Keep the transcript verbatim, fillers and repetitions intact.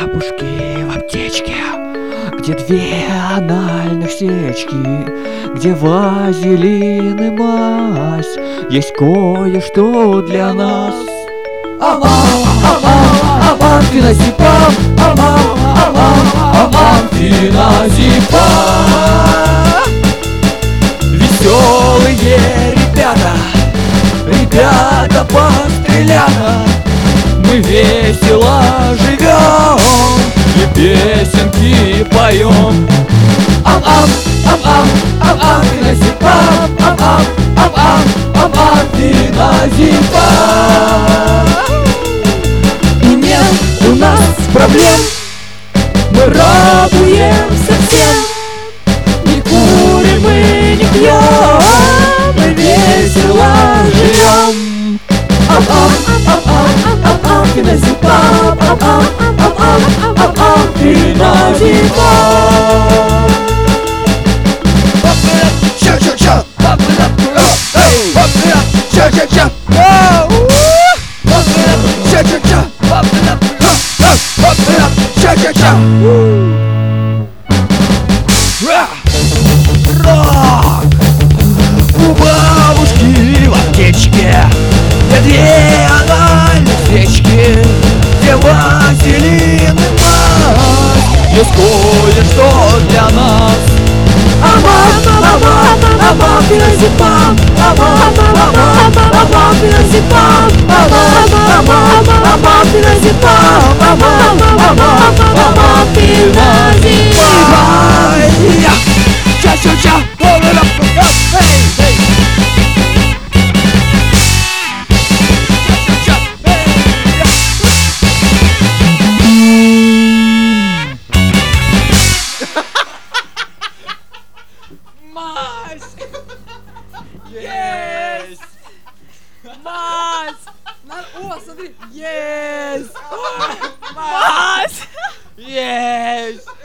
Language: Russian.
бабушки в аптечке, где две анальных свечки, где вазелин и мазь, есть кое-что для нас. Аман, аман, аман, феназепам, аман, аман, аман, феназепам. Веселые ребята, ребята пострелята, мы весело живем и песенки поем. Ам-ам, ам-ам, ам-ам, феназепам, ам-ам, ам-ам, ам-ам, феназепам. И нет у нас проблем, мы радуемся всем, не курим мы, не пьем, мы весело живем. Ам-ам, ам-ам, ам-ам, феназепам, ам-ам, ам-ам, ам-ам, феназепам. Ча-ча-ча, ча-ча-ча, ча-ча-ча, ча-ча-ча. Рок! У бабушки в аптечке, где две анальных свечки, где вазелин и мазь, есть кое-что для нас. Аман, аман, аман, феназепам, аман, аман, аман, феназепам, аман, аман, аман, феназепам, аман, аман, аман, феназепам. Ча-ча-ча, hold it up, hey, hey. Ча-ча-ча, hey, Мазь! Есть! Мазь! О, смотри! Есть! Мазь! Есть!